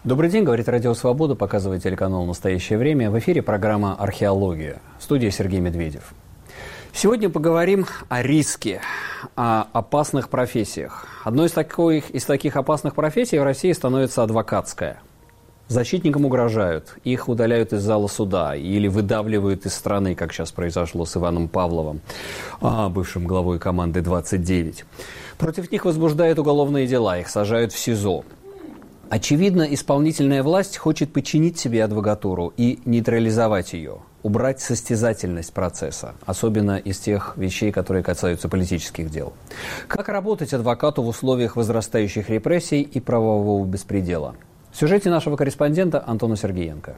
Добрый день, говорит Радио Свобода, показывает телеканал «Настоящее время». В эфире программа «Археология». В студии Сергей Медведев. Сегодня поговорим о риске, о опасных профессиях. Одной из таких опасных профессий в России становится адвокатская. Защитникам угрожают, их удаляют из зала суда или выдавливают из страны, как сейчас произошло с Иваном Павловым, бывшим главой команды 29. Против них возбуждают уголовные дела, их сажают в СИЗО. Очевидно, исполнительная власть хочет подчинить себе адвокатуру и нейтрализовать ее, убрать состязательность процесса, особенно из тех вещей, которые касаются политических дел. Как работать адвокату в условиях возрастающих репрессий и правового беспредела? В сюжете нашего корреспондента Антона Сергеенко.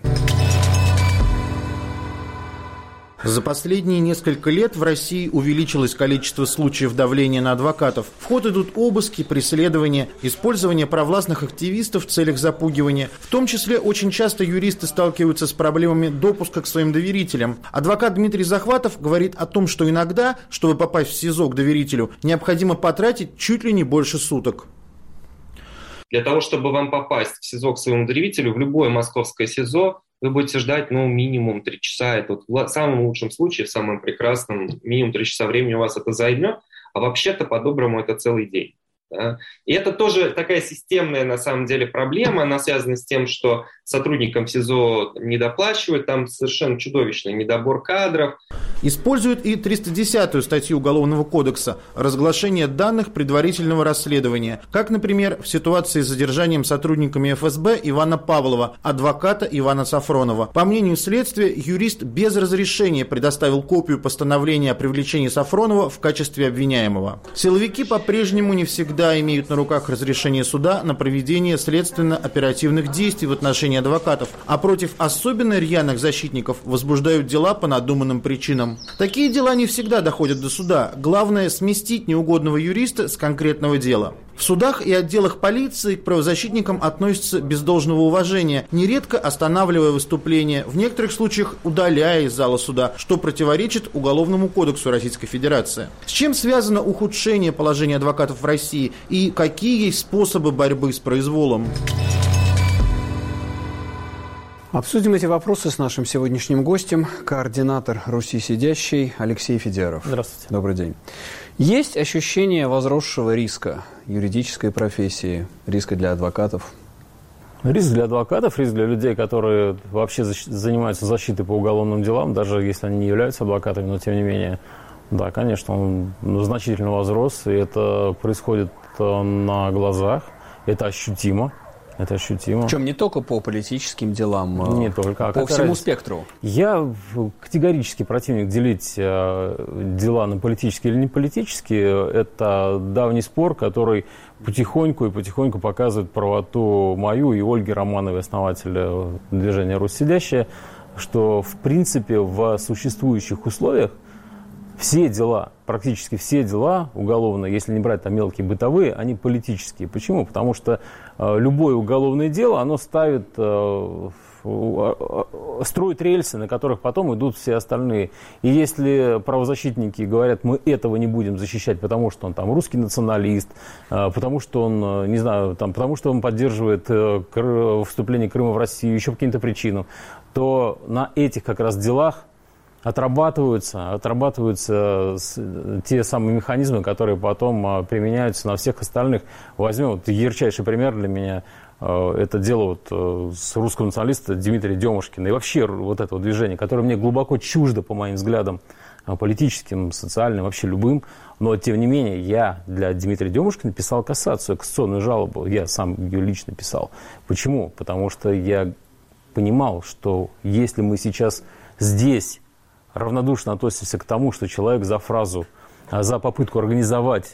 За последние несколько лет в России увеличилось количество случаев давления на адвокатов. В ход идут обыски, преследования, использование провластных активистов в целях запугивания. В том числе очень часто юристы сталкиваются с проблемами допуска к своим доверителям. Адвокат Дмитрий Захватов говорит о том, что иногда, чтобы попасть в СИЗО к доверителю, необходимо потратить чуть ли не больше суток. Для того, чтобы вам попасть в СИЗО к своему доверителю, в любое московское СИЗО, вы будете ждать, минимум 3 часа. Это в самом лучшем случае, в самом прекрасном, минимум 3 часа времени у вас это займет, а вообще-то по-доброму это целый день. Да? И это тоже такая системная, на самом деле, проблема. Она связана с тем, что сотрудникам СИЗО недоплачивают, там совершенно чудовищный недобор кадров. Используют и 310-ю статью Уголовного кодекса «Разглашение данных предварительного расследования», как, например, в ситуации с задержанием сотрудниками ФСБ Ивана Павлова, адвоката Ивана Сафронова. По мнению следствия, юрист без разрешения предоставил копию постановления о привлечении Сафронова в качестве обвиняемого. Силовики по-прежнему не всегда имеют на руках разрешение суда на проведение следственно-оперативных действий в отношении адвокатов, а против особенно рьяных защитников возбуждают дела по надуманным причинам. Такие дела не всегда доходят до суда. Главное – сместить неугодного юриста с конкретного дела. В судах и отделах полиции к правозащитникам относятся без должного уважения, нередко останавливая выступления, в некоторых случаях удаляя из зала суда, что противоречит Уголовному кодексу Российской Федерации. С чем связано ухудшение положения адвокатов в России и какие есть способы борьбы с произволом? Обсудим эти вопросы с нашим сегодняшним гостем, координатор «Руси сидящей» Алексей Федяров. Здравствуйте. Добрый день. Есть ощущение возросшего риска юридической профессии, риска для адвокатов? Риск для адвокатов, риск для людей, которые вообще занимаются защитой по уголовным делам, даже если они не являются адвокатами, но тем не менее, да, конечно, он значительно возрос, и это происходит на глазах, это ощутимо. Это ощутимо. Причем не только по политическим делам, не только, по всему спектру. Я категорически противник делить дела на политические или не политические. Это давний спор, который потихоньку показывает правоту мою и Ольги Романовой, основателя движения «Русь сидящая», что в принципе в существующих условиях все дела, практически все дела уголовные, если не брать там мелкие бытовые, они политические. Почему? Потому что любое уголовное дело, оно строит рельсы, на которых потом идут все остальные. И если правозащитники говорят, мы этого не будем защищать, потому что он там русский националист, потому что он, не знаю, там, потому что он поддерживает вступление Крыма в Россию, еще по каким-то причинам, то на этих как раз делах отрабатываются те самые механизмы, которые потом применяются на всех остальных. Возьмем вот ярчайший пример для меня. Это дело с русского националиста Дмитрия Демушкина. И вообще вот это вот движение, которое мне глубоко чуждо, по моим взглядам, политическим, социальным, вообще любым. Но, тем не менее, я для Дмитрия Демушкина писал кассационную жалобу. Я сам ее лично писал. Почему? Потому что я понимал, что если мы сейчас здесь равнодушно относимся к тому, что человек за попытку организовать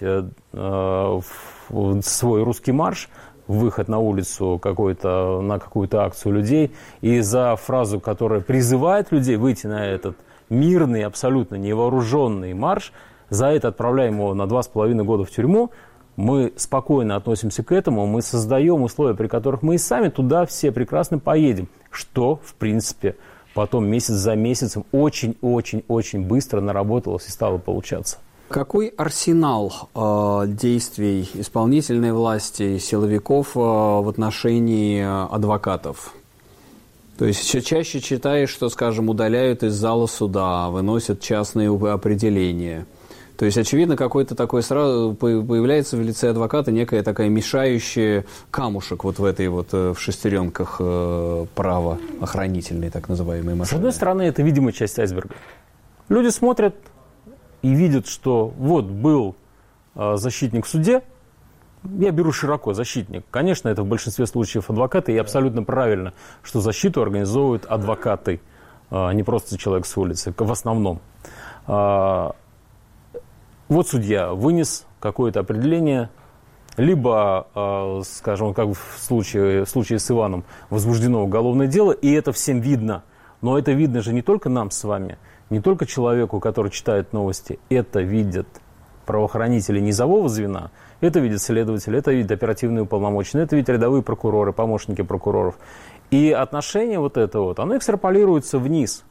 свой русский марш, выход на улицу на какую-то акцию людей, и за фразу, которая призывает людей выйти на этот мирный, абсолютно невооруженный марш, за это отправляем его на 2,5 года в тюрьму, мы спокойно относимся к этому, мы создаем условия, при которых мы и сами туда все прекрасно поедем, что, в принципе, потом месяц за месяцем очень-очень-очень быстро наработалось и стало получаться. Какой арсенал действий исполнительной власти, силовиков в отношении адвокатов? То есть все чаще читаешь, что, скажем, удаляют из зала суда, выносят частные определения. То есть, очевидно, какой-то такой сразу появляется в лице адвоката некая такая мешающая камушек вот в этой вот в шестеренках правоохранительной, так называемой машины. С одной стороны, это видимая часть айсберга. Люди смотрят и видят, что вот был защитник в суде. Я беру широко защитник. Конечно, это в большинстве случаев адвокаты, и абсолютно правильно, что защиту организовывают адвокаты, не просто человек с улицы, в основном. Вот судья вынес какое-то определение, либо, скажем, как в случае с Иваном, возбуждено уголовное дело, и это всем видно. Но это видно же не только нам с вами, не только человеку, который читает новости, это видят правоохранители низового звена, это видят следователи, это видят оперативные уполномоченные, это видят рядовые прокуроры, помощники прокуроров. И отношение вот это вот, оно экстраполируется вниз.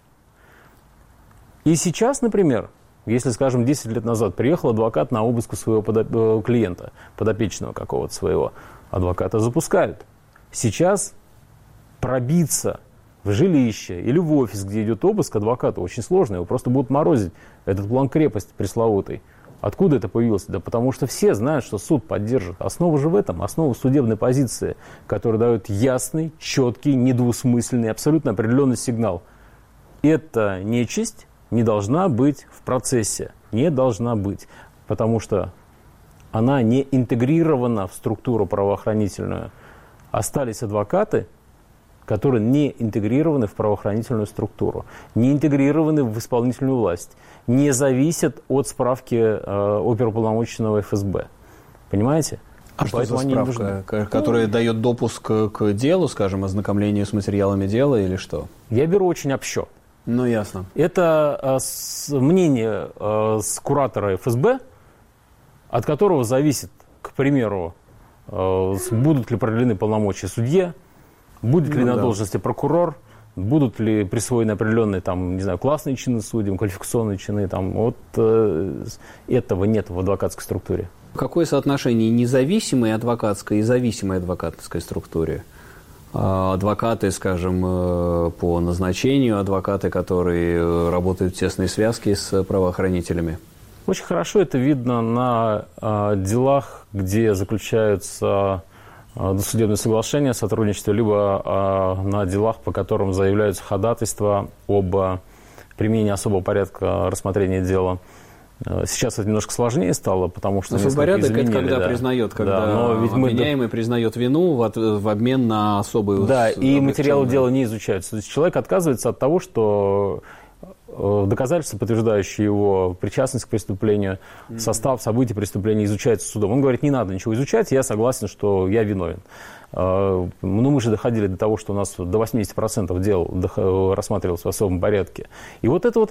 И сейчас, например, если, скажем, 10 лет назад приехал адвокат на обыск у своего клиента, подопечного какого-то своего, адвоката запускают. Сейчас пробиться в жилище или в офис, где идет обыск адвоката, очень сложно. Его просто будут морозить, этот план-крепость пресловутый. Откуда это появилось? Да потому что все знают, что суд поддержит. Основа же в этом, основа судебной позиции, которая дает ясный, четкий, недвусмысленный, абсолютно определенный сигнал. Эта нечисть не должна быть в процессе. Не должна быть. Потому что она не интегрирована в структуру правоохранительную. Остались адвокаты, которые не интегрированы в правоохранительную структуру, не интегрированы в исполнительную власть, не зависят от справки оперуполномоченного ФСБ. Понимаете? А что за справка, которая дает допуск к делу, скажем, ознакомлению с материалами дела или что? Я беру очень общо. Ну, ясно. Это мнение с куратора ФСБ, от которого зависит, к примеру, будут ли продлены полномочия судье, будет ли на должности прокурор, будут ли присвоены определенные там, не знаю, классные чины судьям, квалификационные чины. Там, вот этого нет в адвокатской структуре. Какое соотношение независимой адвокатской и зависимой адвокатской структуре? Адвокаты, скажем, по назначению, адвокаты, которые работают в тесной связке с правоохранителями? Очень хорошо это видно на делах, где заключаются досудебные соглашения о сотрудничестве, либо на делах, по которым заявляются ходатайства об применении особого порядка рассмотрения дела. Сейчас это немножко сложнее стало, потому что особый порядок это когда признает, когда обвиняемый признает вину в обмен на особый... Да, и материалы дела не изучаются. То есть человек отказывается от того, что доказательства, подтверждающие его причастность к преступлению, состав событий преступления изучается судом. Он говорит, не надо ничего изучать, я согласен, что я виновен. Ну, мы же доходили до того, что у нас до 80% дел рассматривалось в особом порядке. И вот это вот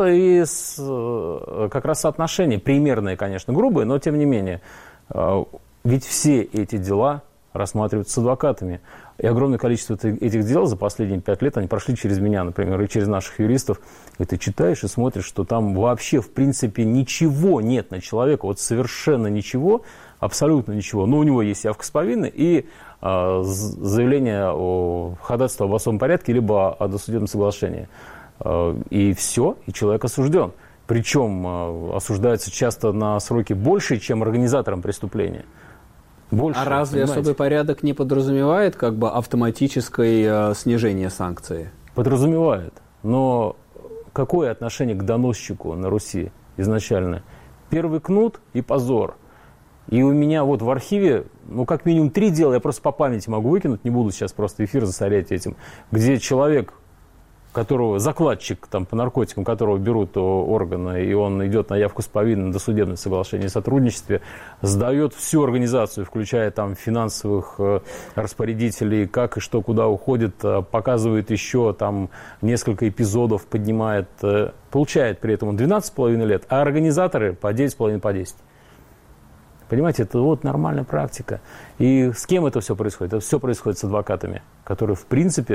как раз соотношение, примерное, конечно, грубое, но тем не менее. Ведь все эти дела рассматриваются с адвокатами. И огромное количество этих дел за последние 5 лет, они прошли через меня, например, и через наших юристов. И ты читаешь и смотришь, что там вообще, в принципе, ничего нет на человека, вот совершенно ничего, абсолютно ничего. Но у него есть явка с повинной и заявление о ходатайстве об особом порядке, либо о досудебном соглашении. И все, и человек осужден. Причем осуждается часто на сроки больше, чем организатором преступления. Больше, а разве особый порядок не подразумевает как бы автоматическое снижение санкций? Подразумевает. Но какое отношение к доносчику на Руси изначально? Первый кнут и позор. И у меня вот в архиве, ну, как минимум 3 дела, я просто по памяти могу выкинуть, не буду сейчас просто эфир засорять этим, где человек, которого, закладчик там, по наркотикам, которого берут органы, и он идет на явку с повинной на досудебное соглашение о сотрудничестве, сдает всю организацию, включая там финансовых распорядителей, как и что, куда уходит, показывает еще там несколько эпизодов, поднимает, получает при этом он 12,5 лет, а организаторы по 9,5, по 10. Понимаете, это вот нормальная практика. И с кем это все происходит? Это все происходит с адвокатами, которые, в принципе,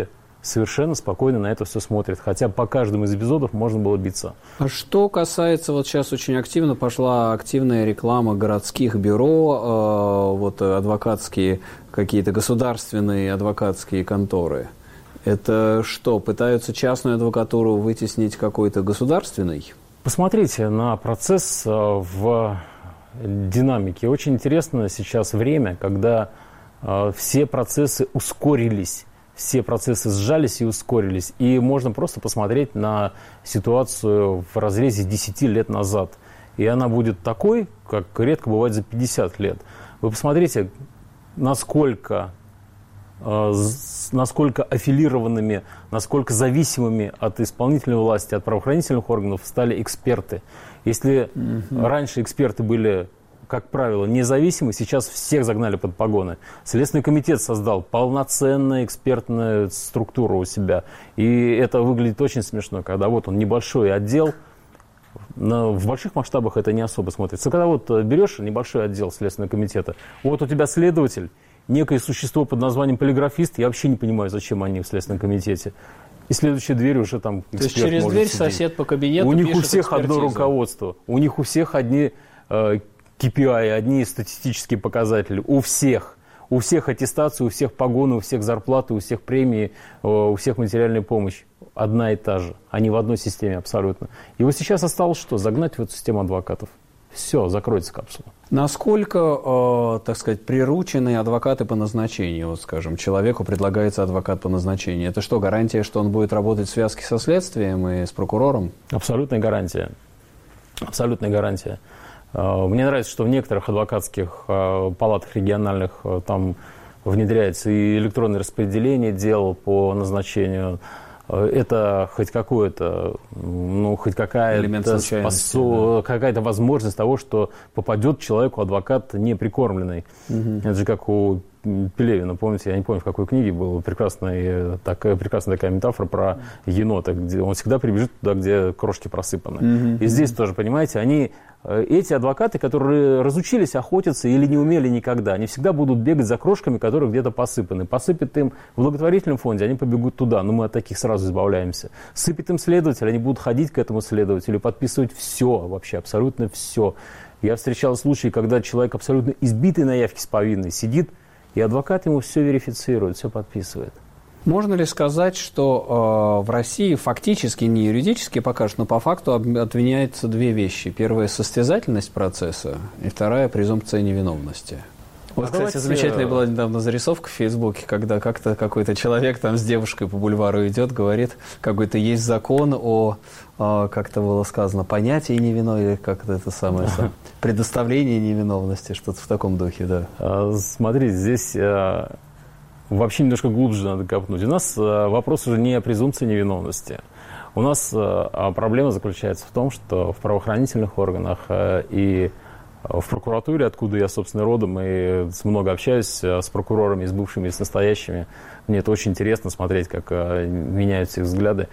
совершенно спокойно на это все смотрят. Хотя по каждому из эпизодов можно было биться. А что касается, вот сейчас очень активно пошла активная реклама городских бюро, вот адвокатские, какие-то государственные адвокатские конторы. Это что, пытаются частную адвокатуру вытеснить какой-то государственной? Посмотрите на процесс в динамике. Очень интересно сейчас время, когда все процессы ускорились. Все процессы сжались и ускорились. И можно просто посмотреть на ситуацию в разрезе 10 лет назад. И она будет такой, как редко бывает за 50 лет. Вы посмотрите, насколько аффилированными, насколько зависимыми от исполнительной власти, от правоохранительных органов стали эксперты. Если раньше эксперты были, как правило, независимы, сейчас всех загнали под погоны. Следственный комитет создал полноценную экспертную структуру у себя. И это выглядит очень смешно, когда вот он небольшой отдел. В больших масштабах это не особо смотрится. Когда вот берешь небольшой отдел Следственного комитета, вот у тебя следователь, некое существо под названием полиграфист, я вообще не понимаю, зачем они в Следственном комитете. И следующая дверь уже там эксперт. То есть через дверь сидеть. Сосед по кабинету. У них пишет у всех экспертизу. одно руководство. У них у всех одни KPI, одни статистические показатели. У всех. У всех аттестации, у всех погоны, у всех зарплаты, у всех премии, у всех материальная помощь. Одна и та же. Они в одной системе абсолютно. И вот сейчас осталось что? Загнать в эту систему адвокатов. Все, закроется капсула. Насколько, так сказать, приручены адвокаты по назначению? Вот, скажем, человеку предлагается адвокат по назначению. Это что, гарантия, что он будет работать в связке со следствием и с прокурором? Абсолютная гарантия. Абсолютная гарантия. Мне нравится, что в некоторых адвокатских палатах региональных там внедряется и электронное распределение дел по назначению. Это хоть какое-то, хоть какая-то возможность того, что попадет человеку адвокат неприкормленный. Это же как у Пелевина, помните, я не помню, в какой книге была прекрасная такая метафора про енота, где он всегда прибежит туда, где крошки просыпаны. И здесь тоже, понимаете, эти адвокаты, которые разучились охотиться или не умели никогда, они всегда будут бегать за крошками, которые где-то посыпаны. Посыпят им в благотворительном фонде, они побегут туда, но мы от таких сразу избавляемся. Сыпет им следователь, они будут ходить к этому следователю, подписывать все, вообще абсолютно все. Я встречал случаи, когда человек абсолютно избитый на явке с повинной сидит, и адвокат ему все верифицирует, все подписывает. Можно ли сказать, что в России фактически, не юридически пока что, но по факту обвиняются две вещи. Первая – состязательность процесса, и вторая – презумпция невиновности. Вот, кстати, замечательная была недавно зарисовка в Фейсбуке, когда как-то какой-то человек там с девушкой по бульвару идет, говорит, какой-то есть закон о, как-то было сказано, понятии невиновности, или как-то это самое, предоставление невиновности, что-то в таком духе, да. Смотрите, здесь вообще немножко глубже надо копнуть. У нас вопрос уже не о презумпции невиновности. У нас проблема заключается в том, что в правоохранительных органах и в прокуратуре, откуда я, собственно, родом, и много общаюсь с прокурорами, с бывшими, и с настоящими. Мне это очень интересно смотреть, как меняются их взгляды.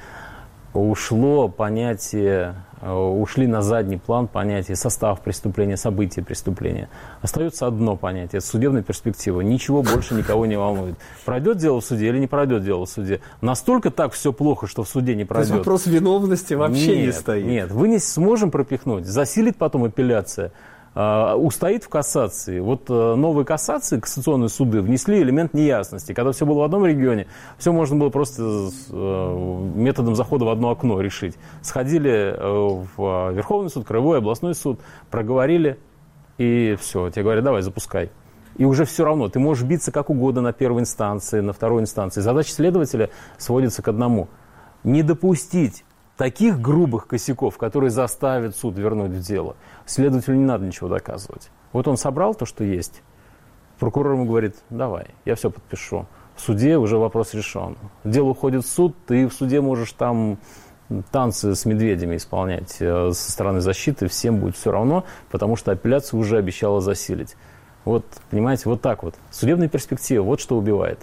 Ушли на задний план понятия состав преступления, события преступления. Остается одно понятие – это судебная перспектива. Ничего больше никого не волнует. Пройдет дело в суде или не пройдет дело в суде? Настолько так все плохо, что в суде не пройдет. То есть вопрос виновности вообще не стоит? Нет, вы не сможем пропихнуть. Засилит потом апелляция. Устоит в кассации. Вот новые кассации, кассационные суды внесли элемент неясности. Когда все было в одном регионе, все можно было просто методом захода в одно окно решить. Сходили в Верховный суд, Краевой, областной суд, проговорили, и все. Тебе говорят, давай, запускай. И уже все равно. Ты можешь биться как угодно на первой инстанции, на второй инстанции. Задача следователя сводится к одному. Не допустить таких грубых косяков, которые заставят суд вернуть в дело. Следователю не надо ничего доказывать. Вот он собрал то, что есть. Прокурор ему говорит, давай, я все подпишу. В суде уже вопрос решен. Дело уходит в суд, ты в суде можешь там танцы с медведями исполнять со стороны защиты, всем будет все равно, потому что апелляция уже обещала засилить. Вот, понимаете, вот так вот. Судебная перспектива, вот что убивает.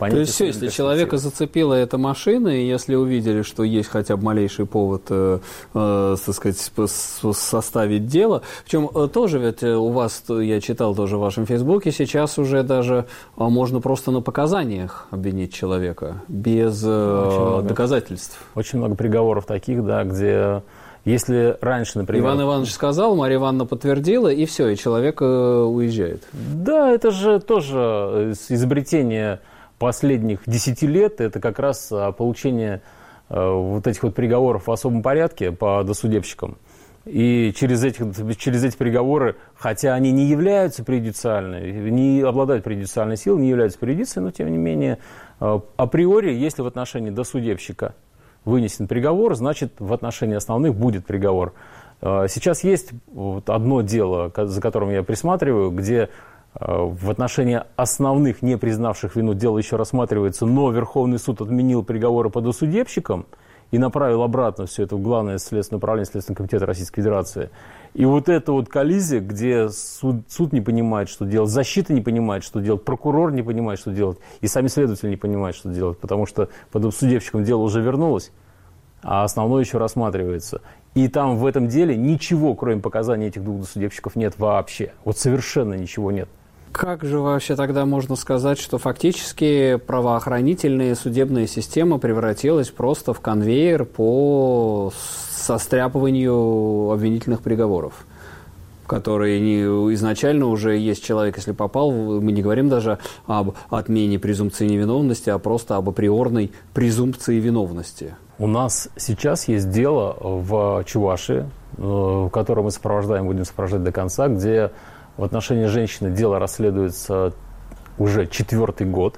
То есть все, если человека зацепила эта машина, и если увидели, что есть хотя бы малейший повод, так сказать, составить дело, причем тоже ведь у вас, я читал тоже в вашем Фейсбуке, сейчас уже даже можно просто на показаниях обвинить человека, без доказательств. Очень много приговоров таких, да, где... Если раньше, например... Иван Иванович сказал, Марья Ивановна подтвердила, и все, и человек уезжает. Да, это же тоже изобретение последних 10 лет. Это как раз получение вот этих вот приговоров в особом порядке по досудебщикам. И через эти приговоры, хотя они не являются преюдициальными, не обладают преюдициальной силой, не являются преюдицией, но тем не менее, априори, если в отношении досудебщика вынесен приговор, значит, в отношении основных будет приговор. Сейчас есть вот одно дело, за которым я присматриваю, где в отношении основных, не признавших вину, дело еще рассматривается, но Верховный суд отменил приговоры по досудебщикам и направил обратно все это в Главное следственное управление Следственного комитета Российской Федерации. И вот эта вот коллизия, где суд не понимает, что делать, защита не понимает, что делать, прокурор не понимает, что делать, и сами следователи не понимают, что делать, потому что по досудебщикам дело уже вернулось, а основное еще рассматривается. И там в этом деле ничего, кроме показаний этих двух досудебщиков, нет вообще. Вот совершенно ничего нет. Как же вообще тогда можно сказать, что фактически правоохранительная судебная система превратилась просто в конвейер по состряпыванию обвинительных приговоров, которые изначально уже есть человек, если попал, мы не говорим даже об отмене презумпции невиновности, а просто об априорной презумпции виновности. У нас сейчас есть дело в Чувашии, которое мы сопровождаем, будем сопровождать до конца, где в отношении женщины дело расследуется уже четвертый год.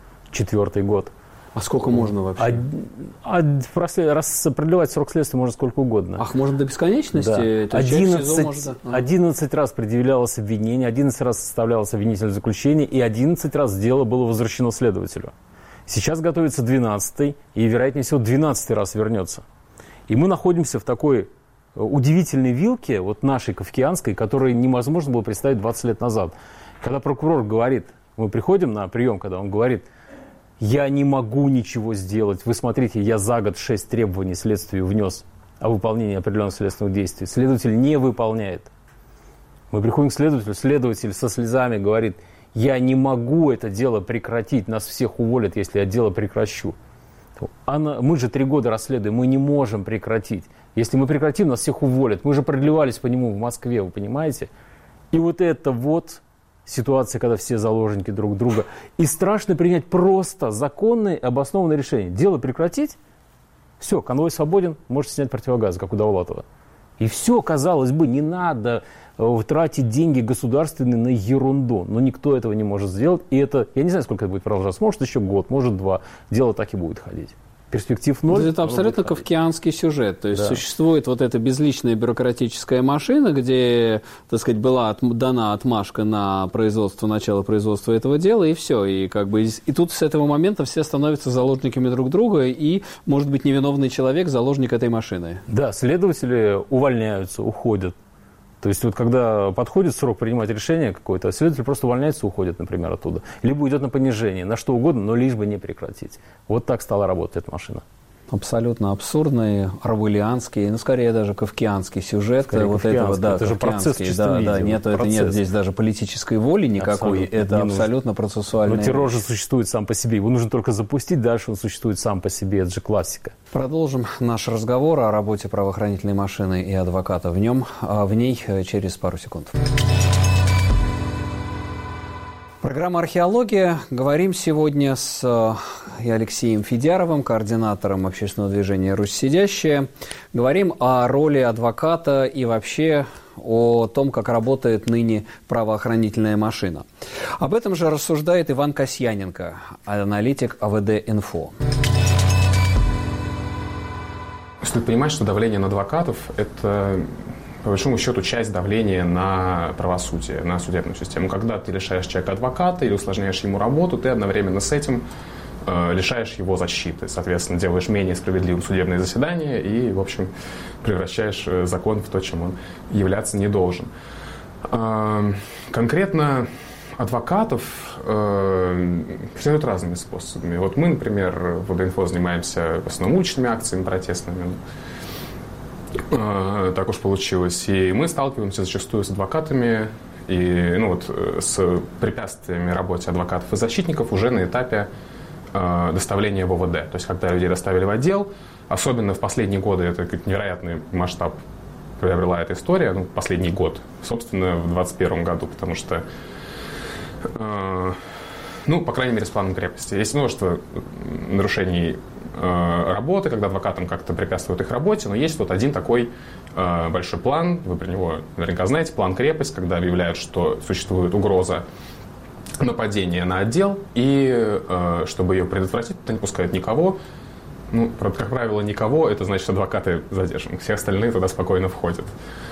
А сколько можно вообще? Продлевать срок следствия можно сколько угодно. Ах, можно до бесконечности? Да. 11 раз предъявлялось обвинение, 11 раз составлялось обвинительное заключение, и 11 раз дело было возвращено следователю. Сейчас готовится 12-й, и, вероятнее всего, 12-й раз вернется. И мы находимся в такой удивительной вилке, вот нашей кафкианской, которую невозможно было представить 20 лет назад. Когда прокурор говорит, мы приходим на прием, когда он говорит: я не могу ничего сделать, вы смотрите, я за год 6 требований следствию внес о выполнении определенных следственных действий. Следователь не выполняет. Мы приходим к следователю, следователь со слезами говорит: я не могу это дело прекратить, нас всех уволят, если я дело прекращу. Мы же 3 года расследуем, мы не можем прекратить. Если мы прекратим, нас всех уволят. Мы же продлевались по нему в Москве, вы понимаете? И вот это вот ситуация, когда все заложники друг друга. И страшно принять просто законное обоснованное решение. Дело прекратить, все, конвой свободен, можете снять противогаз, как у Довлатова. И все, казалось бы, не надо тратить деньги государственные на ерунду. Но никто этого не может сделать. И это, я не знаю, сколько это будет продолжаться. Может, еще год, может, 2. Дело так и будет ходить. Перспектив 0. Это абсолютно кафкианский сюжет. То есть существует вот эта безличная бюрократическая машина, где, так сказать, была дана отмашка на начало производства этого дела, и все. И, и тут с этого момента все становятся заложниками друг друга, и, может быть, невиновный человек заложник этой машины. Да, следователи увольняются, уходят. То есть вот когда подходит срок принимать решение какое-то, следователь просто увольняется, уходит, например, оттуда. Либо идет на понижение, на что угодно, но лишь бы не прекратить. Вот так стала работать эта машина. Абсолютно абсурдный, орвелианский, скорее даже кафкианский сюжет. Скорее, вот этого, да, это же процесс в чистом виде. Нет здесь даже политической воли никакой, это абсолютно процессуальное. Но террор же существует сам по себе, его нужно только запустить, дальше он существует сам по себе, это же классика. Продолжим наш разговор о работе правоохранительной машины и адвоката в ней через пару секунд. Программа «Археология». Говорим сегодня с Алексеем Федяровым, координатором общественного движения «Русь сидящая». Говорим о роли адвоката и вообще о том, как работает ныне правоохранительная машина. Об этом же рассуждает Иван Касьяненко, аналитик АВД-Инфо. Стоит понимать, что давление на адвокатов – это, по большому счету, часть давления на правосудие, на судебную систему. Когда ты лишаешь человека адвоката или усложняешь ему работу, ты одновременно с этим лишаешь его защиты. Соответственно, делаешь менее справедливым судебные заседания и, в общем, превращаешь закон в то, чем он являться не должен. Конкретно адвокатов преследуют разными способами. Вот мы, например, в ВД-Инфо занимаемся в основном уличными акциями протестными. Так уж получилось. И мы сталкиваемся зачастую с адвокатами и с препятствиями работе адвокатов и защитников уже на этапе доставления в ОВД. То есть, когда людей доставили в отдел, особенно в последние годы, это невероятный масштаб приобрела эта история, последний год, собственно, в 2021 году, потому что, по крайней мере, с планом крепости. Есть множество нарушений работы, когда адвокатам как-то препятствуют их работе, но есть вот один такой большой план, вы про него наверняка знаете, план крепость, когда объявляют, что существует угроза нападения на отдел, и чтобы ее предотвратить, то не пускают никого. Как правило, никого, это значит, адвокаты задержаны. Все остальные туда спокойно входят.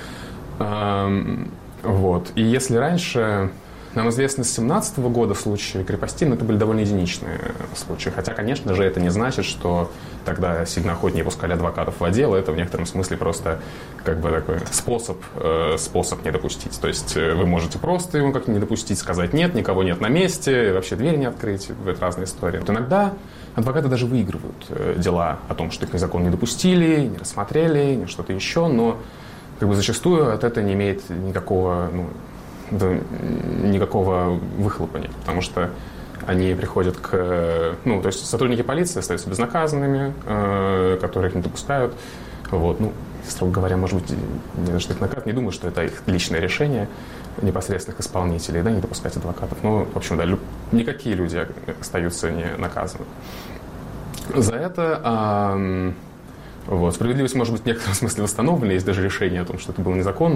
И если раньше, нам известно с 2017 года случаи крепостей, но это были довольно единичные случаи. Хотя, конечно же, это не значит, что тогда сильно охотнее пускали адвокатов в отдел. Это в некотором смысле просто такой способ не допустить. То есть вы можете просто его как-то не допустить, сказать нет, никого нет на месте, вообще дверь не открыть. Это разные истории. Иногда адвокаты даже выигрывают дела о том, что их незаконно не допустили, не рассмотрели, не что-то еще, но зачастую от этого не имеет никакого выхлопа нет, потому что они приходят то есть сотрудники полиции остаются безнаказанными, которых не допускают. Строго говоря, может быть, не за что их наказывают, не думаю, что это их личное решение непосредственных исполнителей, не допускать адвокатов. В общем, никакие люди остаются не наказаны. За это справедливость может быть в некотором смысле восстановлена, есть даже решение о том, что это было незаконно,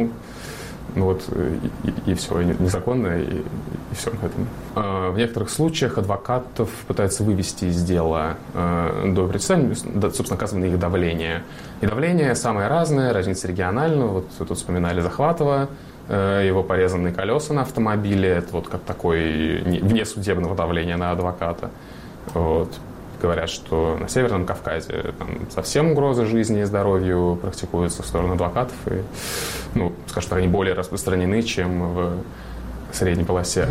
и все, и незаконно, и все на этом. В некоторых случаях адвокатов пытаются вывести из дела до председателя, собственно, оказывается их давление. И давление самое разное, разница региональная. Вот тут вспоминали Захватова, его порезанные колеса на автомобиле, это как такое внесудебного давления на адвоката. Говорят, что на Северном Кавказе совсем угрозы жизни и здоровью практикуются в сторону адвокатов. И, скажем так, они более распространены, чем в средней полосе.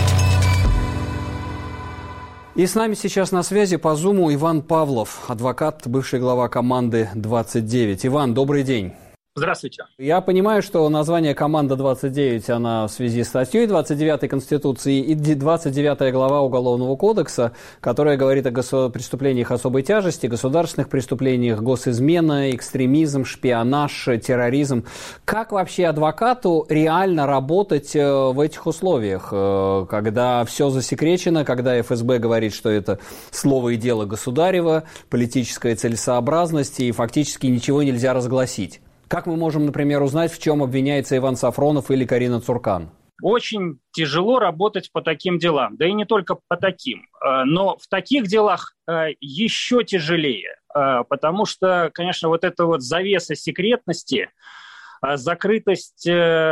И с нами сейчас на связи по Зуму Иван Павлов, адвокат, бывший глава команды 29. Иван, добрый день. Здравствуйте. Я понимаю, что название «Команда 29», она в связи с статьей 29 Конституции и 29 глава Уголовного кодекса, которая говорит о преступлениях особой тяжести, государственных преступлениях, госизмена, экстремизм, шпионаж, терроризм. Как вообще адвокату реально работать в этих условиях, когда все засекречено, когда ФСБ говорит, что это слово и дело государева, политическая целесообразность, и фактически ничего нельзя разгласить? Как мы можем, например, узнать, в чем обвиняется Иван Сафронов или Карина Цуркан? Очень тяжело работать по таким делам, да и не только по таким. Но в таких делах еще тяжелее, потому что, конечно, вот эта вот завеса секретности, закрытость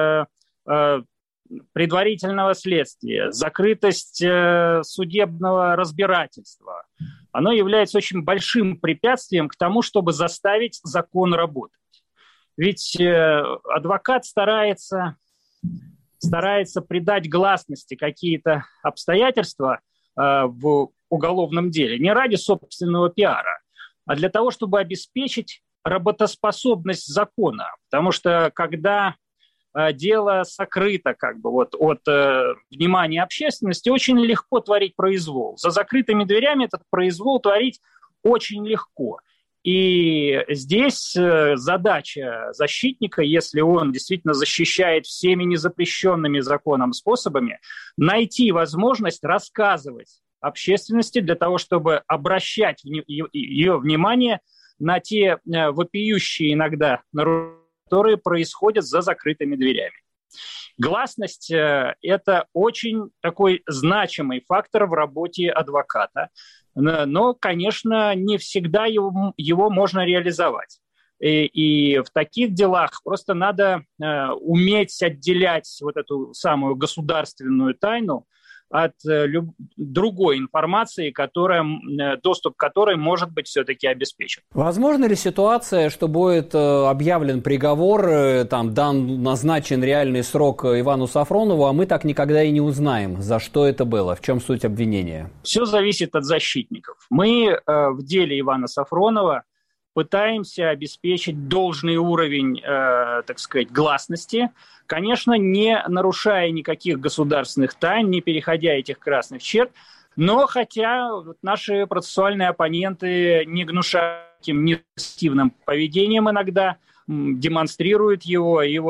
предварительного следствия, закрытость судебного разбирательства, оно является очень большим препятствием к тому, чтобы заставить закон работать. Ведь адвокат старается придать гласности какие-то обстоятельства в уголовном деле не ради собственного пиара, а для того, чтобы обеспечить работоспособность закона. Потому что когда дело сокрыто от внимания общественности, очень легко творить произвол. За закрытыми дверями этот произвол творить очень легко. И здесь задача защитника, если он действительно защищает всеми незапрещенными законом способами, найти возможность рассказывать общественности для того, чтобы обращать ее внимание на те вопиющие иногда нарушения, которые происходят за закрытыми дверями. Гласность – это очень такой значимый фактор в работе адвоката. Но, конечно, не всегда его можно реализовать. И в таких делах просто надо уметь отделять вот эту самую государственную тайну от другой информации, доступ к которой может быть все-таки обеспечен. Возможно ли ситуация, что будет объявлен приговор, назначен реальный срок Ивану Сафронову, а мы так никогда и не узнаем, за что это было, в чем суть обвинения? Все зависит от защитников. Мы в деле Ивана Сафронова пытаемся обеспечить должный уровень, гласности, конечно, не нарушая никаких государственных тайн, не переходя этих красных черт, но хотя наши процессуальные оппоненты не гнушают таким негативным поведением иногда, демонстрируют его, и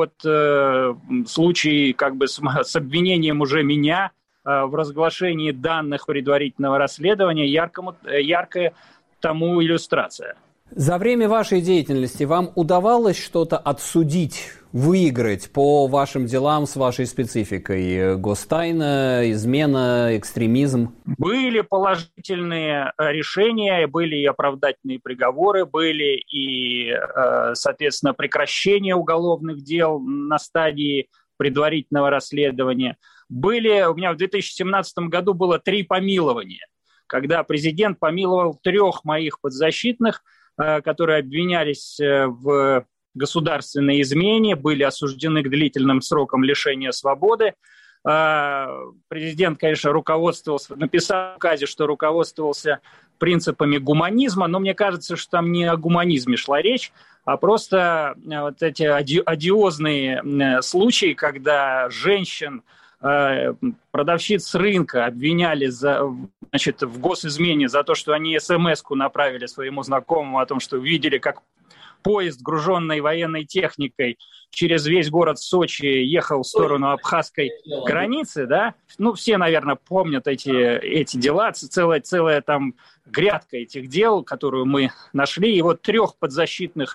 случай с обвинением уже меня в разглашении данных предварительного расследования яркая тому иллюстрация. За время вашей деятельности вам удавалось что-то отсудить, выиграть по вашим делам с вашей спецификой? Гостайна, измена, экстремизм? Были положительные решения, были и оправдательные приговоры, были и, соответственно, прекращение уголовных дел на стадии предварительного расследования. У меня в 2017 году было 3 помилования, когда президент помиловал 3 моих подзащитных, которые обвинялись в государственной измене, были осуждены к длительным срокам лишения свободы. Президент, конечно, написал в указе, что руководствовался принципами гуманизма, но мне кажется, что там не о гуманизме шла речь, а просто вот эти одиозные случаи, когда женщин, продавщиц рынка обвиняли в госизмене за то, что они смс-ку направили своему знакомому о том, что видели, как поезд, груженный военной техникой, через весь город Сочи ехал в сторону абхазской границы, да? Все, наверное, помнят эти дела, целая там грядка этих дел, которую мы нашли, и 3 подзащитных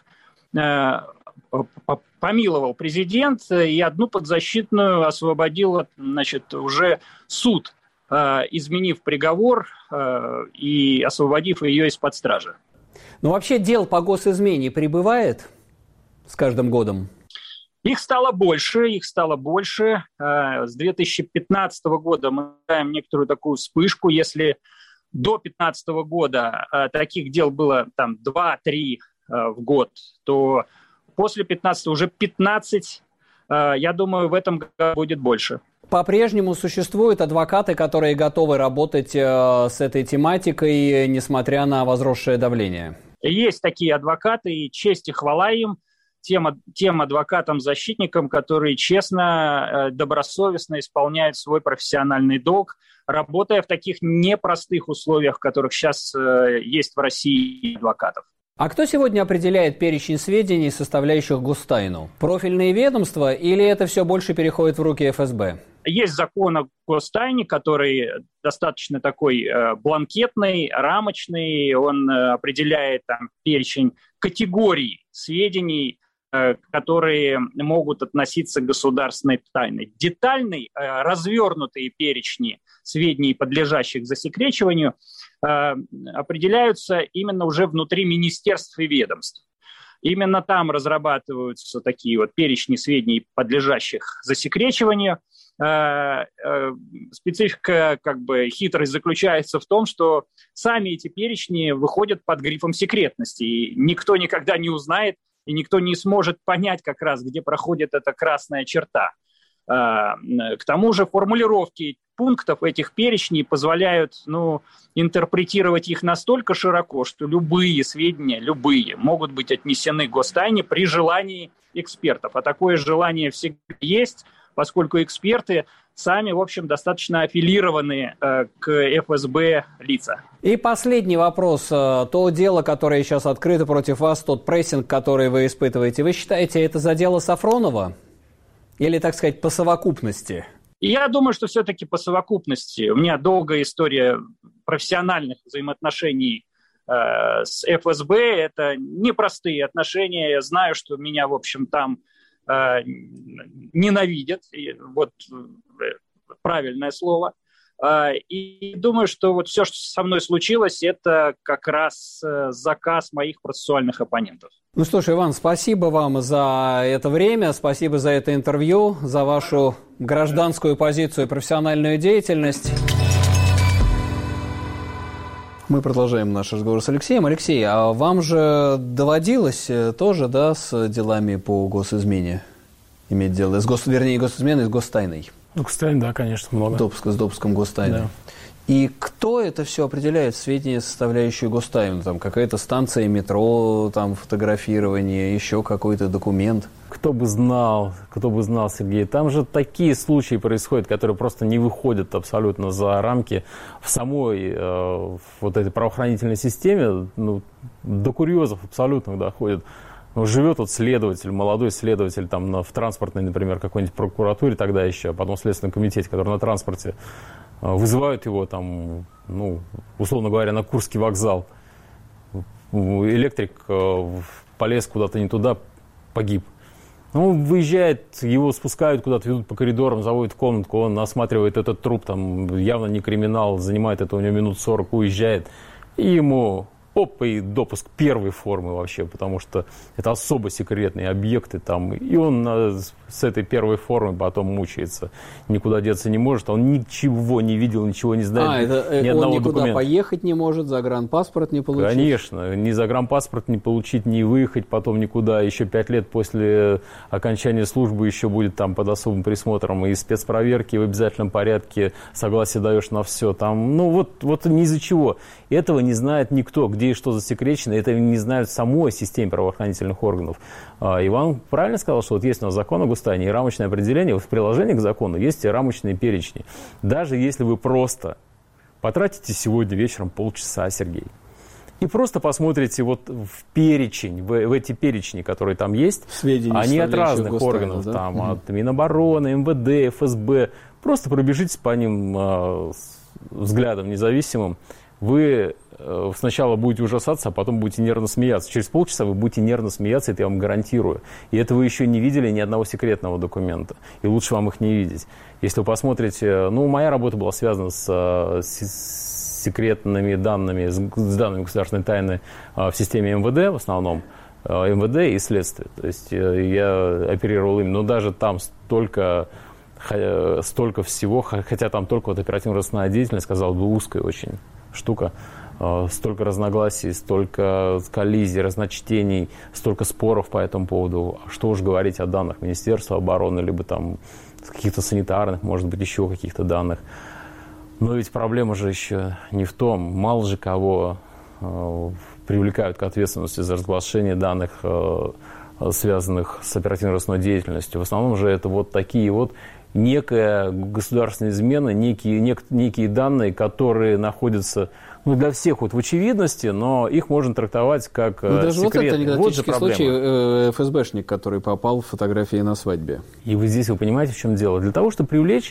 помиловал президент, и 1 подзащитную освободил, уже суд, изменив приговор и освободив ее из-под стражи. Вообще дел по госизмене прибывает с каждым годом? Их стало больше. С 2015 года мы наблюдаем некоторую такую вспышку. Если до 2015 года таких дел было 2-3 в год, то после 15 уже 15, я думаю, в этом году будет больше. По-прежнему существуют адвокаты, которые готовы работать с этой тематикой, несмотря на возросшее давление? Есть такие адвокаты, и честь и хвала им, тем адвокатам-защитникам, которые честно, добросовестно исполняют свой профессиональный долг, работая в таких непростых условиях, в которых сейчас есть в России адвокатов. А кто сегодня определяет перечень сведений, составляющих гостайну? Профильные ведомства или это все больше переходит в руки ФСБ? Есть закон о гостайне, который достаточно такой бланкетный, рамочный. Он определяет перечень категорий сведений, которые могут относиться к государственной тайне. Детальный, развернутые перечни сведений, подлежащих засекречиванию, определяются именно уже внутри министерств и ведомств. Именно там разрабатываются такие перечни сведений, подлежащих засекречиванию. Специфика, хитрость заключается в том, что сами эти перечни выходят под грифом секретности, и никто никогда не узнает, и никто не сможет понять как раз, где проходит эта красная черта. К тому же формулировки пунктов этих перечней позволяют интерпретировать их настолько широко, что любые сведения, могут быть отнесены к гостайне при желании экспертов. А такое желание всегда есть, поскольку эксперты сами, в общем, достаточно аффилированные к ФСБ лица. И последний вопрос. То дело, которое сейчас открыто против вас, тот прессинг, который вы испытываете, вы считаете, это за дело Сафронова? Или, так сказать, по совокупности? Я думаю, что все-таки по совокупности. У меня долгая история профессиональных взаимоотношений с ФСБ. Это непростые отношения. Я знаю, что меня, в общем, там ненавидят. Правильное слово. И думаю, что вот все, что со мной случилось, это как раз заказ моих процессуальных оппонентов. Ну что ж, Иван, спасибо вам за это время, спасибо за это интервью, за вашу гражданскую позицию и профессиональную деятельность. Мы продолжаем наш разговор с Алексеем. Алексей, а вам же доводилось тоже, да, с делами по госизмене иметь дело? Госизменой, с гостайной? Ну, гостайной, да, конечно, много. С допуском гостайны. Да. И кто это все определяет, сведения, составляющие гостайну? Там какая-то станция метро, там фотографирование, еще какой-то документ? Кто бы знал, Сергей. Там же такие случаи происходят, которые просто не выходят абсолютно за рамки в самой вот этой правоохранительной системе. Ну, до курьезов абсолютно доходит. Живет вот следователь, молодой следователь там в транспортной, например, какой-нибудь прокуратуре тогда еще, а потом в Следственном комитете, который на транспорте. Вызывают его там, ну, условно говоря, на Курский вокзал. Электрик полез куда-то не туда, погиб. Ну, выезжает, его спускают куда-то, ведут по коридорам, заводят в комнатку, он осматривает этот труп, там явно не криминал, занимает это у него минут 40, уезжает. И ему и допуск первой формы вообще, потому что это особо секретные объекты там. И он с этой первой формы потом мучается. Никуда деться не может. Он ничего не видел, ничего не знает. Ни одного он никуда документа. Поехать не может, загранпаспорт не получить? Конечно. Ни загранпаспорт не получить, ни выехать потом никуда. Еще 5 лет после окончания службы еще будет там под особым присмотром. И спецпроверки в обязательном порядке. Согласие даешь на все. Там, ну вот ни из-за чего. Этого не знает никто, где и что засекречено. Это не знают в самой системе правоохранительных органов. Иван правильно сказал, что вот есть у нас закон о гостайне и рамочное определение. Вот в приложении к закону есть и рамочные перечни. Даже если вы просто потратите сегодня вечером полчаса, Сергей, и просто посмотрите вот в перечень, в эти перечни, которые там есть, сведения, они от разных органов, да? Там, от Минобороны, МВД, ФСБ. Просто пробежитесь по ним взглядом независимым. Вы сначала будете ужасаться, а потом будете нервно смеяться. Через полчаса вы будете нервно смеяться, это я вам гарантирую. И это вы еще не видели ни одного секретного документа. И лучше вам их не видеть. Если вы посмотрите... Ну, моя работа была связана с секретными данными, с данными государственной тайны в системе МВД, в основном. МВД и следствие. То есть я оперировал им. Но даже там столько всего, хотя там только вот оперативно-розыскная деятельность, сказал бы, узкая очень штука. Столько разногласий, столько коллизий, разночтений, столько споров по этому поводу. Что уж говорить о данных Министерства обороны, либо там каких-то санитарных, может быть, еще каких-то данных. Но ведь проблема же еще не в том, мало же кого привлекают к ответственности за разглашение данных, связанных с оперативно-розыскной деятельностью. В основном же это вот такие вот некая государственная измена, некие данные, которые находятся для всех вот в очевидности, но их можно трактовать как даже секретные. Вот это анекдотический случай, ФСБшник, который попал в фотографии на свадьбе. И вы здесь, вы понимаете, в чем дело? Для того, чтобы привлечь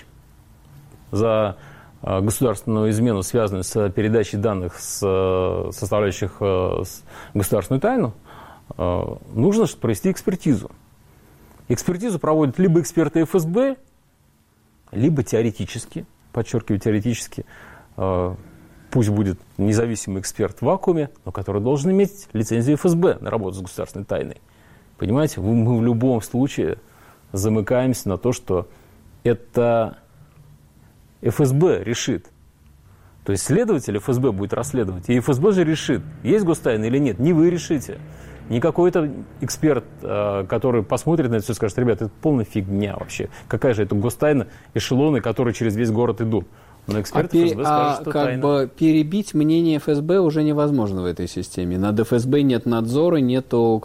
за государственную измену, связанную с передачей данных, составляющих государственную тайну, нужно провести экспертизу. Экспертизу проводят либо эксперты ФСБ, либо теоретически, подчеркиваю, теоретически, пусть будет независимый эксперт в вакууме, но который должен иметь лицензию ФСБ на работу с государственной тайной. Понимаете, мы в любом случае замыкаемся на то, что это ФСБ решит. То есть следователь ФСБ будет расследовать, и ФСБ же решит, есть гостайна или нет, не вы решите. Не какой-то эксперт, который посмотрит на это все и скажет: ребята, это полная фигня вообще. Какая же это гостайна, эшелоны, которые через весь город идут. Но эксперт ФСБ скажет, что тайна. Бы перебить мнение ФСБ уже невозможно в этой системе. Над ФСБ нет надзора, нету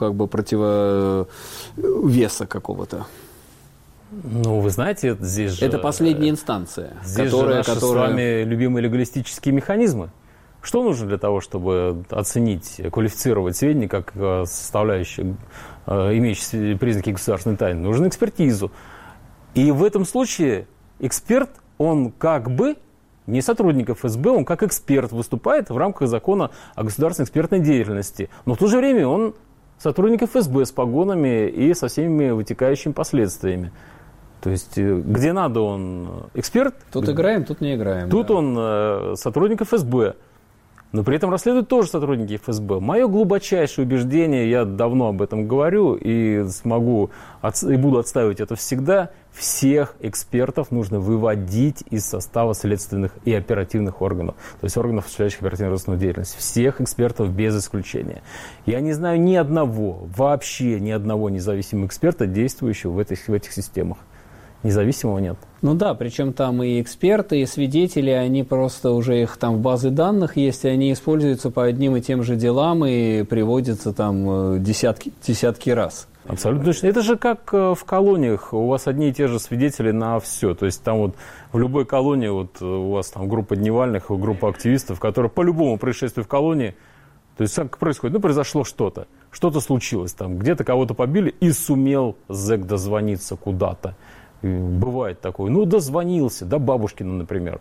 противовеса какого-то. Ну, вы знаете, здесь же... Это последняя инстанция. Здесь же наши с вами любимые легалистические механизмы. Что нужно для того, чтобы оценить, квалифицировать сведения как составляющие, имеющие признаки государственной тайны? Нужна экспертизу. И в этом случае эксперт, он как бы не сотрудник ФСБ, он как эксперт выступает в рамках закона о государственной экспертной деятельности. Но в то же время он сотрудник ФСБ с погонами и со всеми вытекающими последствиями. То есть, где надо, он эксперт. Тут играем, тут не играем. Тут он сотрудник ФСБ. Но при этом расследуют тоже сотрудники ФСБ. Мое глубочайшее убеждение, я давно об этом говорю и буду отстаивать это всегда, всех экспертов нужно выводить из состава следственных и оперативных органов, то есть органов, осуществляющих оперативно-розыскную деятельность. Всех экспертов без исключения. Я не знаю вообще ни одного независимого эксперта, действующего в этих системах. Независимого нет. Ну да, причем там и эксперты, и свидетели, они просто уже их там в базы данных есть, и они используются по одним и тем же делам и приводятся там десятки раз. Абсолютно точно. Это же как в колониях, у вас одни и те же свидетели на все. То есть там вот в любой колонии вот у вас там группа дневальных, группа активистов, которые по любому происшествию в колонии, то есть как происходит, произошло что-то случилось там, где-то кого-то побили и сумел зэк дозвониться куда-то. Бывает такое. Дозвонился, до Бабушкина, например.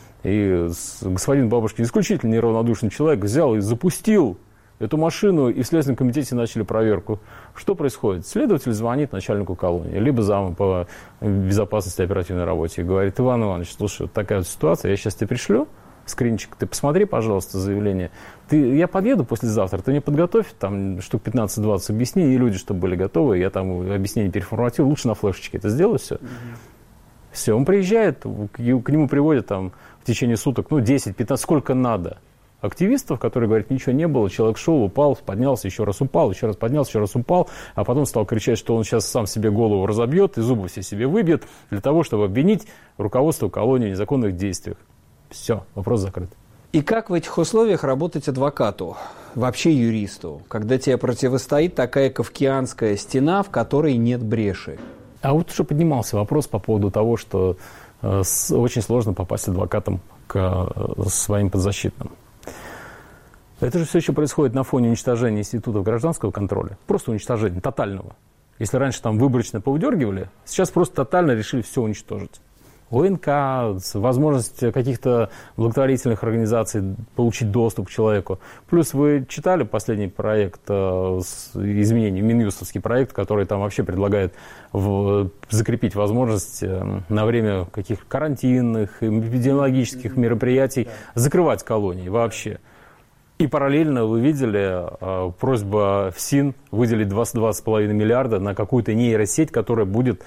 И господин Бабушкин, исключительно неравнодушный человек, взял и запустил эту машину, и в Следственном комитете начали проверку. Что происходит? Следователь звонит начальнику колонии, либо заму по безопасности и оперативной работе, и говорит: Иван Иванович, слушай, вот такая вот ситуация, я сейчас тебе пришлю скринчик, ты посмотри, пожалуйста, заявление. Я подъеду послезавтра, ты мне подготовь, там штук 15-20 объяснений, и люди, чтобы были готовы, я там объяснение переформатирую, лучше на флешечке это сделаю все. Все, он приезжает, к нему приводят там в течение суток, 10-15, сколько надо. Активистов, которые говорят, ничего не было, человек шел, упал, поднялся, еще раз упал, еще раз поднялся, еще раз упал, а потом стал кричать, что он сейчас сам себе голову разобьет и зубы все себе выбьет для того, чтобы обвинить руководство колонии в незаконных действиях. Все, вопрос закрыт. И как в этих условиях работать адвокату, вообще юристу, когда тебе противостоит такая кафкианская стена, в которой нет бреши? А вот уже поднимался вопрос по поводу того, что очень сложно попасть адвокатом к своим подзащитным. Это же все еще происходит на фоне уничтожения институтов гражданского контроля. Просто уничтожения, тотального. Если раньше там выборочно повыдергивали, сейчас просто тотально решили все уничтожить. ОНК, возможность каких-то благотворительных организаций получить доступ к человеку. Плюс вы читали последний проект изменений, Минюстовский проект, который там вообще предлагает закрепить возможность на время каких-то карантинных, эпидемиологических мероприятий закрывать колонии вообще. И параллельно вы видели просьба ФСИН выделить 22,5 миллиарда на какую-то нейросеть, которая будет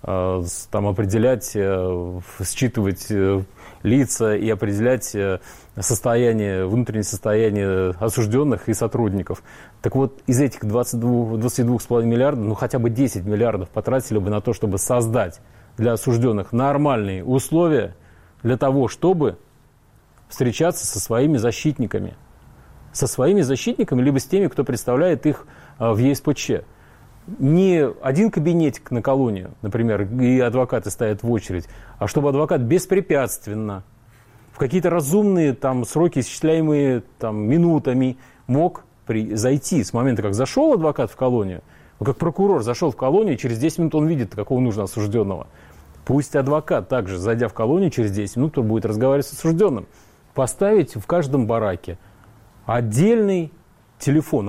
там определять, считывать лица и определять внутреннее состояние осужденных и сотрудников. Так вот, из этих 22,5 миллиардов, хотя бы 10 миллиардов потратили бы на то, чтобы создать для осужденных нормальные условия для того, чтобы встречаться со своими защитниками. Либо с теми, кто представляет их в ЕСПЧ. Не один кабинетик на колонию, например, и адвокаты стоят в очередь, а чтобы адвокат беспрепятственно, в какие-то разумные сроки, исчисляемые минутами, мог зайти с момента, как зашел адвокат в колонию, как прокурор зашел в колонию, через 10 минут он видит, какого нужно осужденного. Пусть адвокат также, зайдя в колонию, через 10 минут он будет разговаривать с осужденным. Поставить в каждом бараке отдельный телефон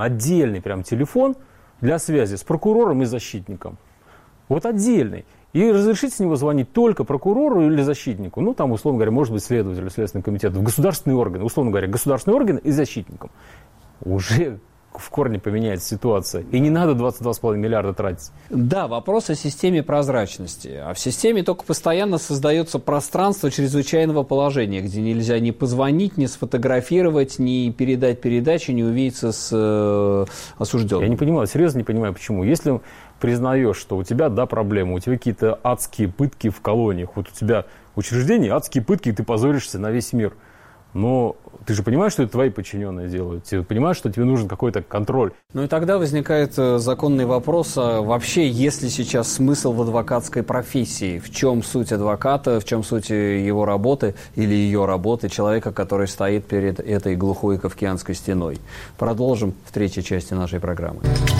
для связи с прокурором и защитником. Вот отдельный. И разрешить с него звонить только прокурору или защитнику. Условно говоря, может быть, следователю Следственного комитета, в государственные органы. Условно говоря, государственные органы и защитникам. Уже в корне поменяется ситуация. И не надо 22,5 миллиарда тратить. Да, вопрос о системе прозрачности. А в системе только постоянно создается пространство чрезвычайного положения, где нельзя ни позвонить, ни сфотографировать, ни передать передачу, ни увидеться с осужденным. Я не понимаю, серьезно не понимаю, почему. Если признаешь, что у тебя, проблемы, у тебя какие-то адские пытки в колониях, вот у тебя учреждение, адские пытки, и ты позоришься на весь мир. Но ты же понимаешь, что это твои подчиненные делают. Ты понимаешь, что тебе нужен какой-то контроль. И тогда возникает законный вопрос, а вообще есть ли сейчас смысл в адвокатской профессии? В чем суть адвоката, в чем суть его работы или ее работы, человека, который стоит перед этой глухой кафкианской стеной? Продолжим в третьей части нашей программы.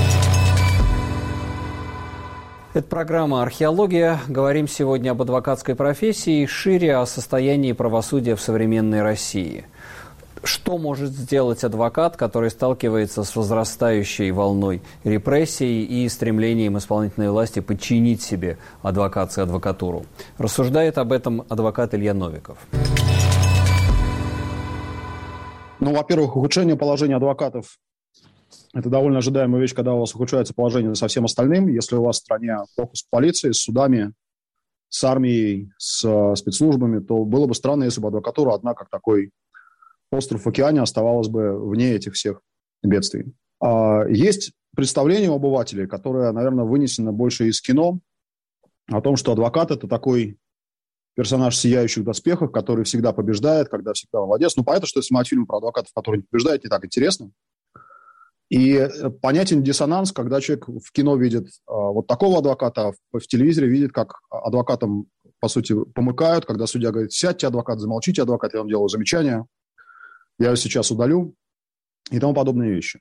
Это программа «Археология». Говорим сегодня об адвокатской профессии и шире о состоянии правосудия в современной России. Что может сделать адвокат, который сталкивается с возрастающей волной репрессий и стремлением исполнительной власти подчинить себе адвокацию и адвокатуру? Рассуждает об этом адвокат Илья Новиков. Ну, во-первых, ухудшение положения адвокатов – это довольно ожидаемая вещь, когда у вас ухудшается положение со всем остальным. Если у вас в стране плохо с полицией, с судами, с армией, с спецслужбами, то было бы странно, если бы адвокатура одна, как такой остров в океане, оставалась бы вне этих всех бедствий. Есть представление у обывателей, которое, наверное, вынесено больше из кино, о том, что адвокат – это такой персонаж в сияющих доспехах, который всегда побеждает, когда всегда молодец. Ну, понятно, что снимать фильм про адвокатов, которые не побеждают, не так интересно. И понятен диссонанс, когда человек в кино видит вот такого адвоката, а в телевизоре видит, как адвокатам, по сути, помыкают, когда судья говорит: сядьте, адвокат, замолчите, адвокат, я вам делаю замечание, я его сейчас удалю, и тому подобные вещи.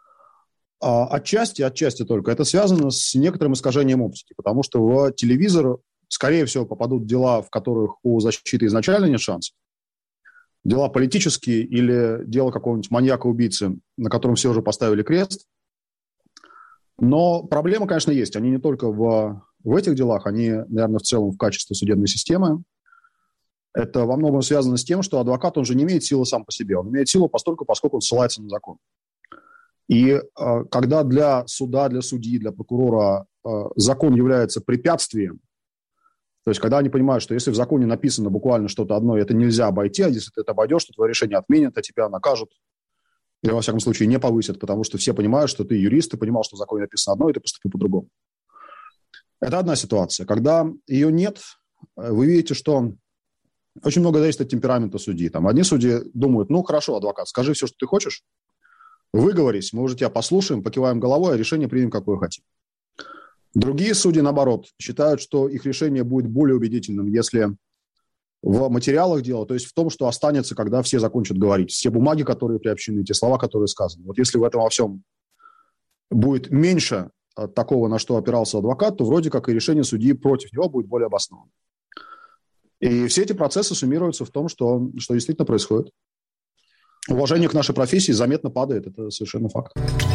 Отчасти только. Это связано с некоторым искажением оптики, потому что в телевизор, скорее всего, попадут дела, в которых у защиты изначально нет шансов. Дела политические или дело какого-нибудь маньяка-убийцы, на котором все уже поставили крест. Но проблема, конечно, есть. Они не только в этих делах, они, наверное, в целом в качестве судебной системы. Это во многом связано с тем, что адвокат, он же не имеет силы сам по себе. Он имеет силу поскольку он ссылается на закон. И когда для суда, для судьи, для прокурора закон является препятствием, то есть когда они понимают, что если в законе написано буквально что-то одно, и это нельзя обойти, а если ты это обойдешь, то твое решение отменят, а тебя накажут, или, во всяком случае, не повысят, потому что все понимают, что ты юрист, ты понимал, что в законе написано одно, и ты поступил по-другому. Это одна ситуация. Когда ее нет, вы видите, что очень много зависит от темперамента судьи. Там одни судьи думают: ну, хорошо, адвокат, скажи все, что ты хочешь, выговорись, мы уже тебя послушаем, покиваем головой, а решение примем, какое хотим. Другие судьи, наоборот, считают, что их решение будет более убедительным, если в материалах дела, то есть в том, что останется, когда все закончат говорить. Все бумаги, которые приобщены, те слова, которые сказаны. Вот если в этом во всем будет меньше такого, на что опирался адвокат, то вроде как и решение судьи против него будет более обоснованным. И все эти процессы суммируются в том, что действительно происходит. Уважение к нашей профессии заметно падает, это совершенно факт.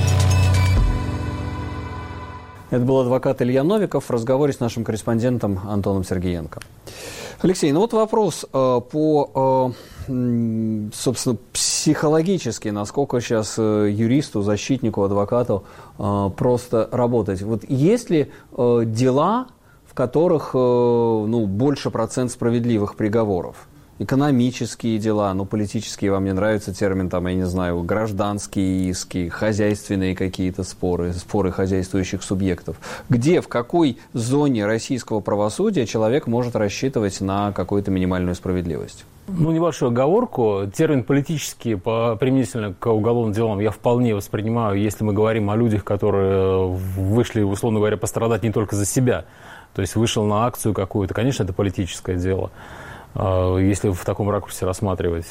Это был адвокат Илья Новиков в разговоре с нашим корреспондентом Антоном Сергеенко. Алексей, ну вот вопрос по, собственно, психологически, насколько сейчас юристу, защитнику, адвокату просто работать. Вот есть ли дела, в которых больше процент справедливых приговоров? Экономические дела, политические, вам не нравится термин, я не знаю, гражданские иски, хозяйственные какие-то споры хозяйствующих субъектов. Где, в какой зоне российского правосудия человек может рассчитывать на какую-то минимальную справедливость? Небольшую оговорку. Термин «политический» применительно к уголовным делам я вполне воспринимаю, если мы говорим о людях, которые вышли, условно говоря, пострадать не только за себя. То есть вышел на акцию какую-то, конечно, это политическое дело, если в таком ракурсе рассматривать.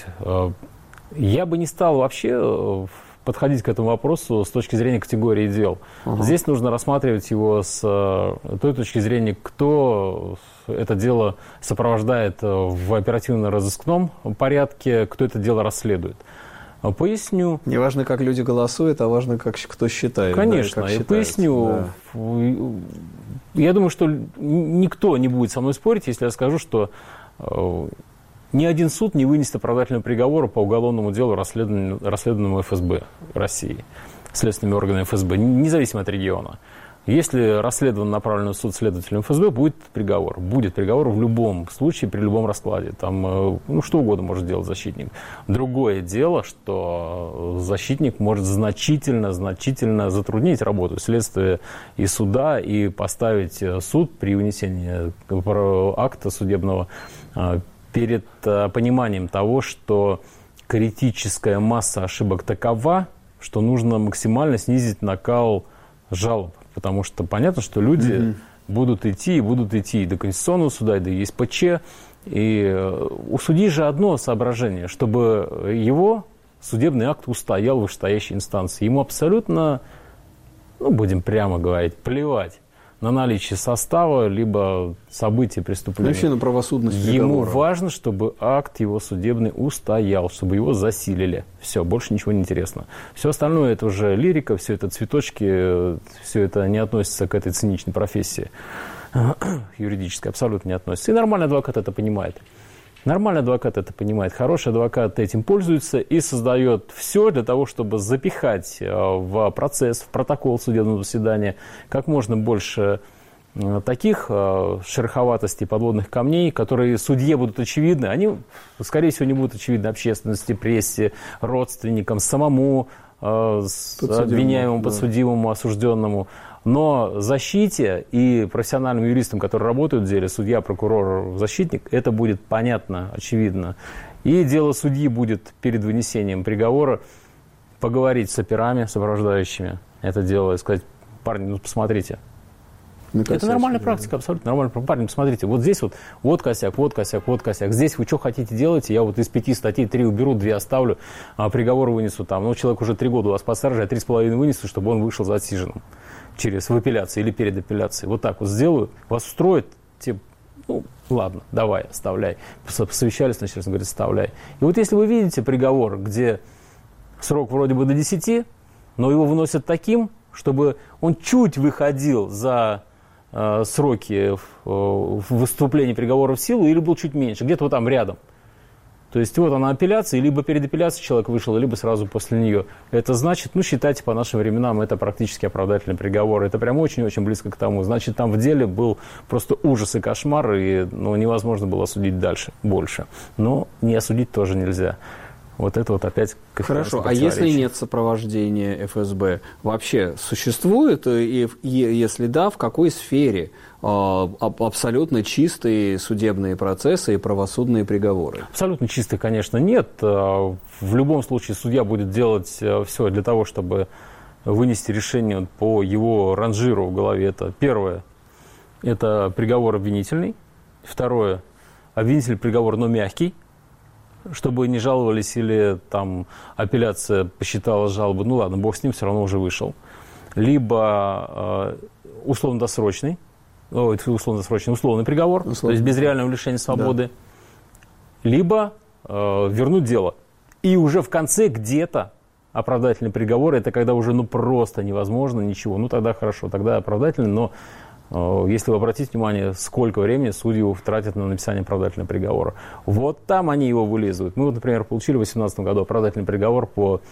Я бы не стал вообще подходить к этому вопросу с точки зрения категории дел. Здесь нужно рассматривать его с той точки зрения, кто это дело сопровождает в оперативно-розыскном порядке, кто это дело расследует. Поясню. Не важно, как люди голосуют, а важно, как кто считает. Конечно, да, я поясню. Да. Я думаю, что никто не будет со мной спорить, если я скажу, что ни один суд не вынесет оправдательного приговора по уголовному делу, расследованному ФСБ России, следственными органами ФСБ, независимо от региона. Если расследование направлено в суд следователем ФСБ, будет приговор. Будет приговор в любом случае, при любом раскладе. Там, что угодно может сделать защитник. Другое дело, что защитник может значительно затруднить работу следствия и суда и поставить суд при вынесении акта судебного перед пониманием того, что критическая масса ошибок такова, что нужно максимально снизить накал жалоб. Потому что понятно, что люди будут идти и до Конституционного суда, и до ЕСПЧ. И у судьи же одно соображение, чтобы его судебный акт устоял в вышестоящей инстанции. Ему абсолютно, будем прямо говорить, плевать на наличие состава, либо события преступления. Вообще на правосудность приговора. Ему важно, чтобы акт его судебный устоял, чтобы его засилили. Все, больше ничего не интересно. Все остальное это уже лирика, все это цветочки, все это не относится к этой циничной профессии юридической, абсолютно не относится. И нормальный адвокат это понимает. Нормальный адвокат это понимает, хороший адвокат этим пользуется и создает все для того, чтобы запихать в процесс, в протокол судебного заседания как можно больше таких шероховатостей, подводных камней, которые судье будут очевидны. Они, скорее всего, не будут очевидны общественности, прессе, родственникам, самому обвиняемому, подсудимому, осужденному. Но защите и профессиональным юристам, которые работают в деле, судья, прокурор, защитник, это будет понятно, очевидно. И дело судьи будет перед вынесением приговора поговорить с операми, сопровождающими это дело, и сказать: парни, ну посмотрите. Это нормальная практика, абсолютно нормальная практика. Парни, посмотрите, вот здесь вот косяк, вот косяк, вот косяк. Здесь вы что хотите делать, я вот из 5 статей 3 уберу, 2 оставлю, а приговор вынесу там. Ну, человек уже 3 года у вас постарше, я 3,5 вынесу, чтобы он вышел за отсиженным в апелляции или перед апелляцией. Вот так вот сделаю, вас устроит, ну, ладно, давай, оставляй. Посовещались, значит, говорит, оставляй. И вот если вы видите приговор, где срок вроде бы до 10, но его выносят таким, чтобы он чуть выходил за сроки выступления приговора в силу или был чуть меньше, где-то вот там рядом. То есть вот она апелляция, либо перед апелляцией человек вышел, либо сразу после нее. Это значит, ну, считайте, по нашим временам, это практически оправдательный приговор. Это прям очень-очень близко к тому. Значит, там в деле был просто ужас и кошмар, и невозможно было осудить дальше, больше. Но не осудить тоже нельзя. Вот это вот опять... Хорошо, а если нет сопровождения ФСБ, вообще существует? И если да, в какой сфере абсолютно чистые судебные процессы и правосудные приговоры? Абсолютно чистые, конечно, нет. В любом случае судья будет делать все для того, чтобы вынести решение по его ранжиру в голове. Это первое, это приговор обвинительный. Второе, обвинительный приговор, но мягкий, чтобы не жаловались или там апелляция посчитала жалобу, ну ладно, бог с ним, все равно уже вышел. Либо условно-досрочный условный приговор, то есть без реального лишения свободы. Да. Либо вернуть дело. И уже в конце где-то оправдательный приговор, это когда уже просто невозможно ничего. Ну тогда хорошо, тогда оправдательный, но если вы обратите внимание, сколько времени судьи тратят на написание оправдательного приговора. Вот там они его вылизывают. Мы, вот, например, получили в 2018 году оправдательный приговор по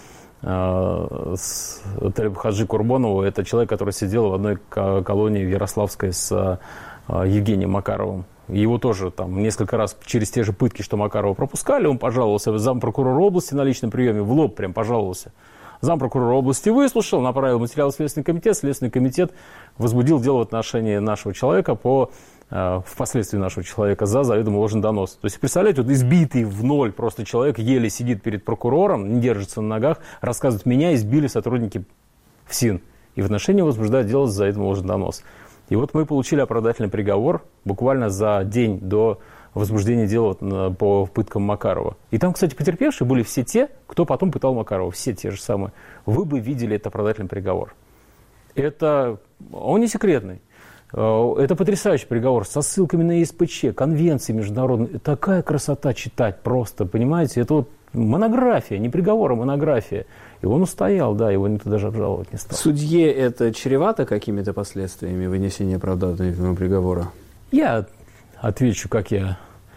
Хаджи Курбонову. Это человек, который сидел в одной колонии в Ярославской с Евгением Макаровым. Его тоже там несколько раз через те же пытки, что Макарова, пропускали. Он пожаловался зампрокурора области на личном приеме, в лоб прям пожаловался. Зампрокурора области выслушал, направил материал в Следственный комитет. Следственный комитет возбудил дело в отношении нашего человека впоследствии нашего человека за заведомо ложный донос. То есть, представляете, вот избитый в ноль просто человек еле сидит перед прокурором, не держится на ногах, рассказывает: меня избили сотрудники ФСИН. И в отношении возбуждают дело за заведомо ложный донос. И вот мы получили оправдательный приговор буквально за день до возбуждения дела по пыткам Макарова. И там, кстати, потерпевшие были все те, кто потом пытал Макарова. Все те же самые. Вы бы видели этот оправдательный приговор. Он не секретный. Это потрясающий приговор со ссылками на ЕСПЧ, конвенции международные. Такая красота читать просто, понимаете? Это вот монография, не приговор, а монография. И он устоял, да, его никто даже обжаловать не стал. Судье это чревато какими-то последствиями вынесения оправдательного приговора? Я отвечу, как я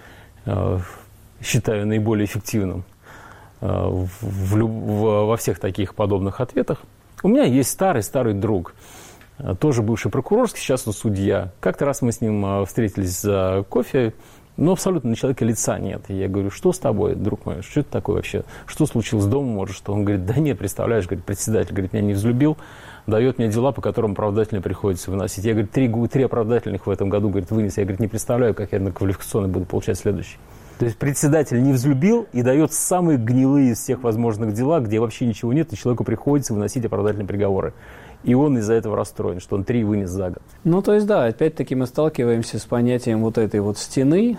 считаю наиболее эффективным во всех таких подобных ответах. У меня есть старый друг, тоже бывший прокурор, сейчас он судья. Как-то раз мы с ним встретились за кофе, но абсолютно на человека лица нет. И я говорю: что с тобой, друг мой, что это такое вообще? Что случилось дома, может? Что? Он говорит: да нет, представляешь, говорит, председатель, говорит, меня не взлюбил, дает мне дела, по которым оправдательные приходится выносить. Я, говорит, 3 оправдательных в этом году, говорит, вынес. Я, говорит, не представляю, как я на квалификационный буду получать следующий. То есть председатель не взлюбил и дает самые гнилые из всех возможных дела, где вообще ничего нет, и человеку приходится выносить оправдательные приговоры. и он из-за этого расстроен, что он 3 вынес за год. Ну, то есть, да, опять-таки мы сталкиваемся с понятием вот этой вот стены,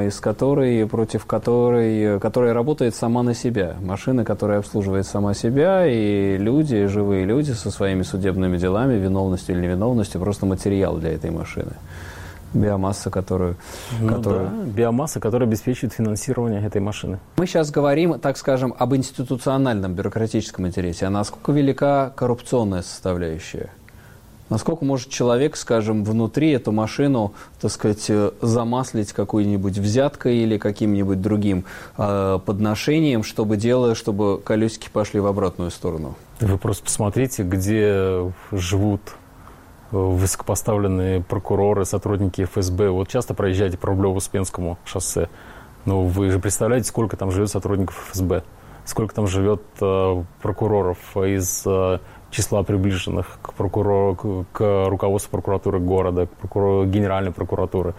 которая работает сама на себя. Машина, которая обслуживает сама себя, и люди, живые люди со своими судебными делами, виновностью или невиновностью, просто материал для этой машины. Биомасса, которая... биомасса, которая обеспечивает финансирование этой машины. Мы сейчас говорим, так скажем, об институциональном бюрократическом интересе. А насколько велика коррупционная составляющая? Насколько может человек, скажем, внутри эту машину, так сказать, замаслить какой-нибудь взяткой или каким-нибудь другим подношением, чтобы колесики пошли в обратную сторону? Вы просто посмотрите, где живут высокопоставленные прокуроры, сотрудники ФСБ. Вот часто проезжаете по Рублево-Успенскому шоссе. Но вы же представляете, сколько там живет сотрудников ФСБ, сколько там живет прокуроров из числа приближенных к руководству прокуратуры города, к Генеральной прокуратуры.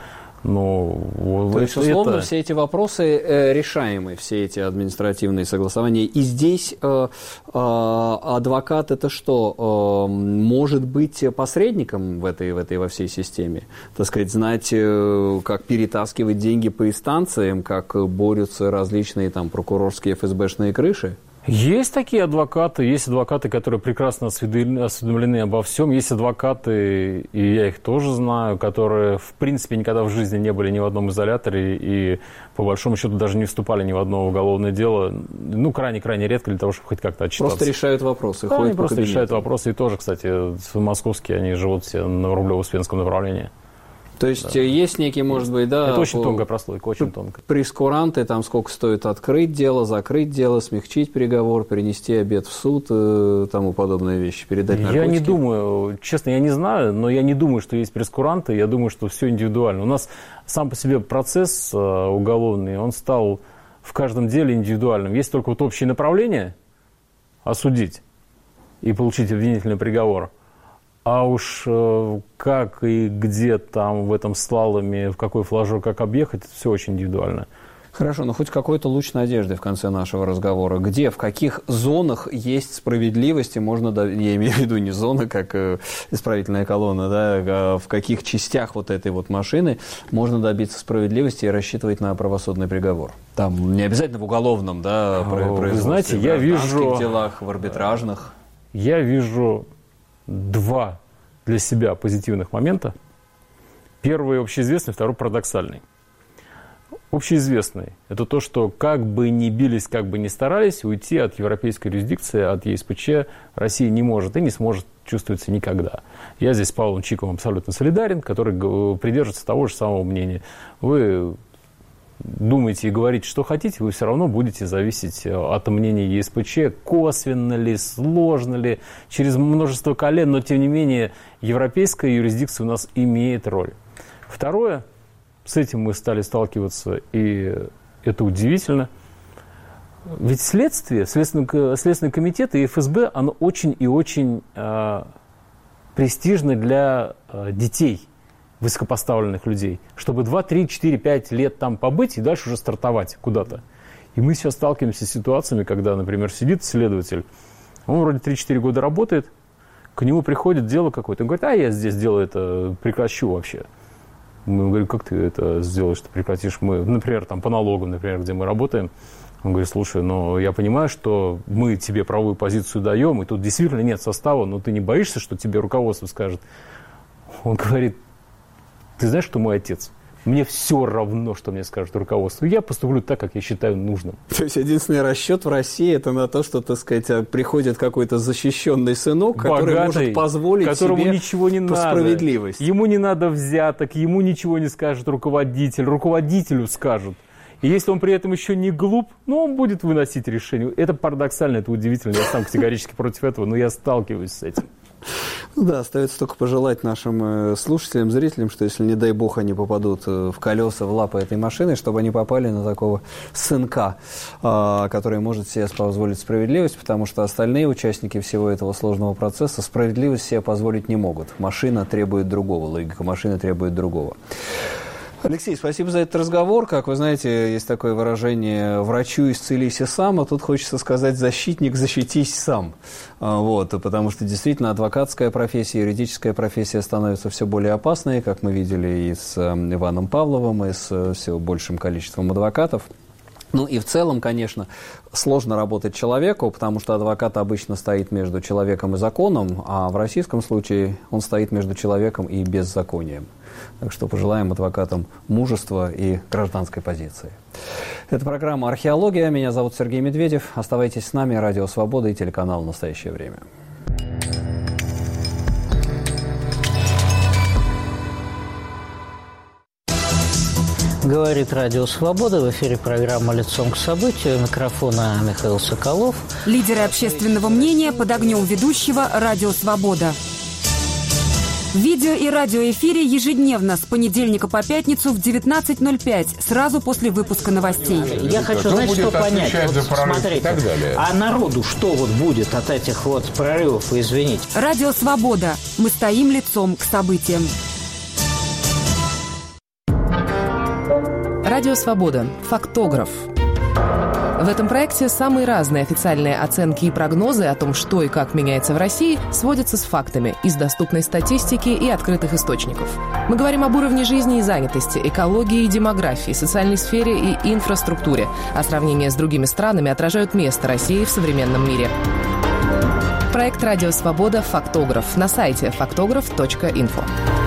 То есть, условно, все эти вопросы решаемы, все эти административные согласования. И здесь адвокат это что? Может быть посредником во всей системе? Так сказать, знать, как перетаскивать деньги по инстанциям, как борются различные там прокурорские ФСБшные крыши? Есть такие адвокаты, которые прекрасно осведомлены обо всем, есть адвокаты, и я их тоже знаю, которые, в принципе, никогда в жизни не были ни в одном изоляторе и, по большому счету, даже не вступали ни в одно уголовное дело, крайне-крайне редко для того, чтобы хоть как-то отчитаться. Просто решают вопросы, да, они просто решают вопросы, и тоже, кстати, московские, они живут все на Рублево-Успенском направлении. То есть есть некий, может быть, да... Это очень тонкая прослойка, очень тонкая. Прескуранты, там сколько стоит открыть дело, закрыть дело, смягчить приговор, принести обед в суд, тому подобные вещи, передать наркотики. Я не думаю, честно, я не знаю, но я не думаю, что есть прескуранты, я думаю, что все индивидуально. У нас сам по себе процесс уголовный, он стал в каждом деле индивидуальным. Есть только вот общее направление – осудить и получить обвинительный приговор. А уж как и где там в этом слаломе, в какой флажок, как объехать, это все очень индивидуально. Хорошо, но хоть какой-то луч надежды в конце нашего разговора. Где, в каких зонах есть справедливость, и можно, я имею в виду не зоны, как исправительная колонна, да, а в каких частях вот этой вот машины можно добиться справедливости и рассчитывать на правосудный приговор? Там не обязательно в уголовном, да, производстве, знаете, в гражданских делах, в арбитражных. Я вижу 2 для себя позитивных момента. Первый общеизвестный, второй парадоксальный. Общеизвестный – это то, что как бы ни бились, как бы ни старались, уйти от европейской юрисдикции, от ЕСПЧ Россия не может и не сможет чувствоваться никогда. Я здесь с Павлом Чиковым абсолютно солидарен, который придерживается того же самого мнения. Вы думаете и говорите, что хотите, вы все равно будете зависеть от мнения ЕСПЧ, косвенно ли, сложно ли, через множество колен, но тем не менее европейская юрисдикция у нас имеет роль. Второе, с этим мы стали сталкиваться, и это удивительно, ведь Следственный комитет и ФСБ, оно очень и очень престижно для детей, высокопоставленных людей, чтобы 2, 3, 4, 5 лет там побыть и дальше уже стартовать куда-то. И мы сейчас сталкиваемся с ситуациями, когда, например, сидит следователь, он вроде 3-4 года работает, к нему приходит дело какое-то, он говорит, я здесь дело это прекращу вообще. Мы говорим, как ты это сделаешь, ты прекратишь? Мы, например, там по налогам, например, где мы работаем, он говорит, слушай, я понимаю, что мы тебе правовую позицию даем, и тут действительно нет состава, но ты не боишься, что тебе руководство скажет? Он говорит, ты знаешь, что мой отец? Мне все равно, что мне скажет руководство. Я поступлю так, как я считаю нужным. То есть единственный расчет в России это на то, что, так сказать, приходит какой-то защищенный сынок, который может позволить которому себе ничего не по надо. Справедливости. Ему не надо взяток, ему ничего не скажет руководитель, руководителю скажут. И если он при этом еще не глуп, он будет выносить решение. Это парадоксально, это удивительно. Я сам категорически против этого, но я сталкиваюсь с этим. Да, остается только пожелать нашим слушателям, зрителям, что если, не дай бог, они попадут в колеса, в лапы этой машины, чтобы они попали на такого сынка, который может себе позволить справедливость, потому что остальные участники всего этого сложного процесса справедливость себе позволить не могут. Машина требует другого, логика машины требует другого. Алексей, спасибо за этот разговор. Как вы знаете, есть такое выражение «врачу исцелись и сам», а тут хочется сказать «защитник, защитись сам». Вот, потому что действительно адвокатская профессия, юридическая профессия становятся все более опасной, как мы видели и с Иваном Павловым, и с все большим количеством адвокатов. Ну и в целом, конечно, сложно работать человеку, потому что адвокат обычно стоит между человеком и законом, а в российском случае он стоит между человеком и беззаконием. Так что пожелаем адвокатам мужества и гражданской позиции. Это программа «Археология». Меня зовут Сергей Медведев. Оставайтесь с нами. Радио «Свобода» и телеканал «Настоящее время». Говорит Радио Свобода. В эфире программа «Лицом к событию». У микрофона Михаил Соколов. Лидеры общественного мнения под огнем ведущего «Радио Свобода». В видео- и радиоэфире ежедневно с понедельника по пятницу в 19:05, сразу после выпуска новостей. Я хочу, знаете, что понять. Вот, смотрите, а народу что вот будет от этих вот прорывов, извините? Радио Свобода. Мы стоим лицом к событиям. Радио Свобода. Фактограф. В этом проекте самые разные официальные оценки и прогнозы о том, что и как меняется в России, сводятся с фактами из доступной статистики и открытых источников. Мы говорим об уровне жизни и занятости, экологии и демографии, социальной сфере и инфраструктуре, а сравнения с другими странами отражают место России в современном мире. Проект «Радио Свобода. Фактограф» на сайте faktograph.info.